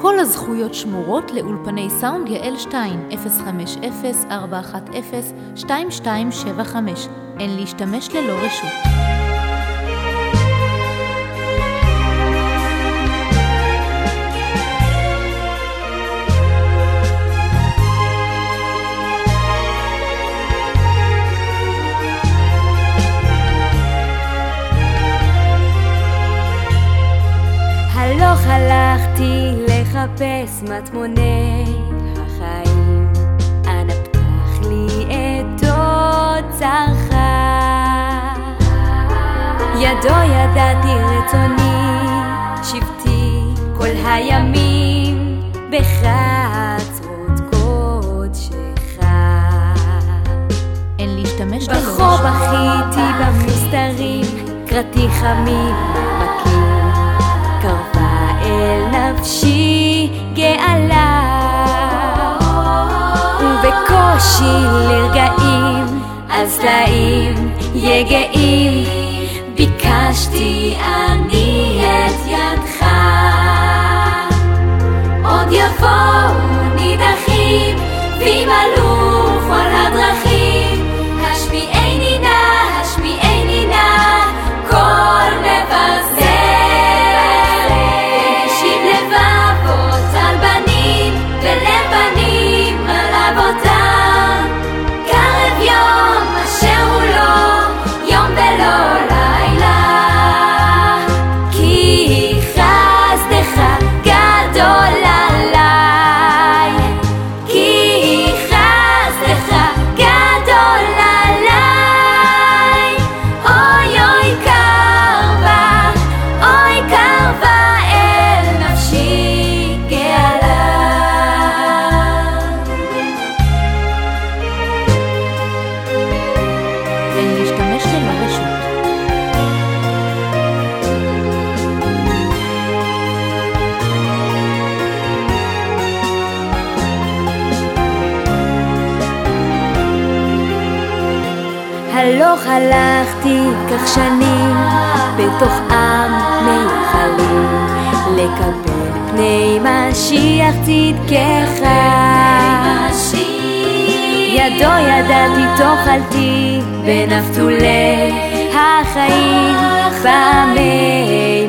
כל הזכויות שמורות לאולפני סאונד יעל שטיין, 050-410-2275. אין להשתמש ללא רשות. הלוך הלכתי לחפש מטמוני החיים, אנא פתח לי את אוצרך. ידו ידעתי רצוני, שבתי כל הימים בחצרות קודשך. אין להשתמש ללא רשות. בחור בכיתי במסתרים, קראתי חמים במקים, קרבה אל נפשי גאלה, ובקושי לרגעים על סלעים יגעים ביקשתי אני את ידך. עוד יבואו נידחים וימלאו כל הדרכים, השמיעני נא קול מבשר. הלוך הלכתי כך שנים בתוך עם מיוחלים, לקבל פני משיח צדקך. ידו ידעתי תאכלתי בנפתולי החיים במי